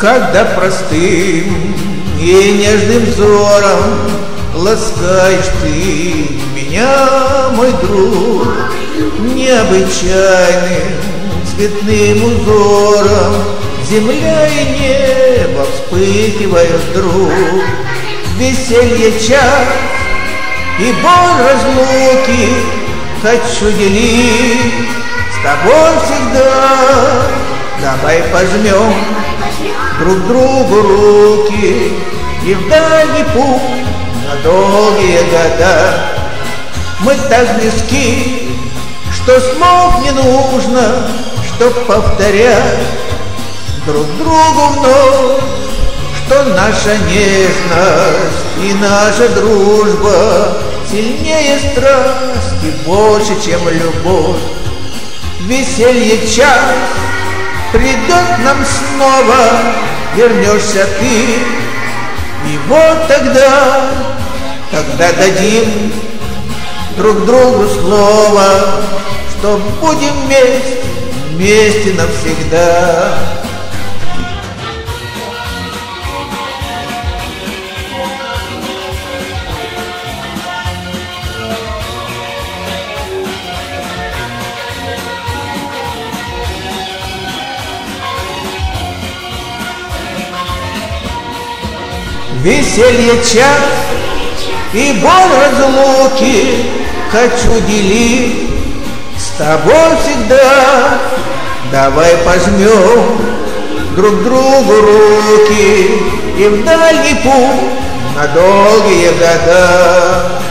Когда простым и нежным взором ласкаешь ты меня, мой друг, необычайным цветным узором земля и небо вспыхивают вдруг. Веселье час и боль разлуки хочу делить с тобой всегда. Давай пожмем друг другу руки и в дальний путь на долгие года. Мы так близки, что слов не нужно, чтоб повторять друг другу вновь, что наша нежность и наша дружба сильнее страсти, больше, чем любовь. Веселье час придет нам снова, вернешься ты, и вот тогда дадим друг другу слово, что будем вместе навсегда. Веселье час и боль разлуки хочу делить с тобой всегда. Давай пожмем друг другу руки и в дальний путь на долгие года.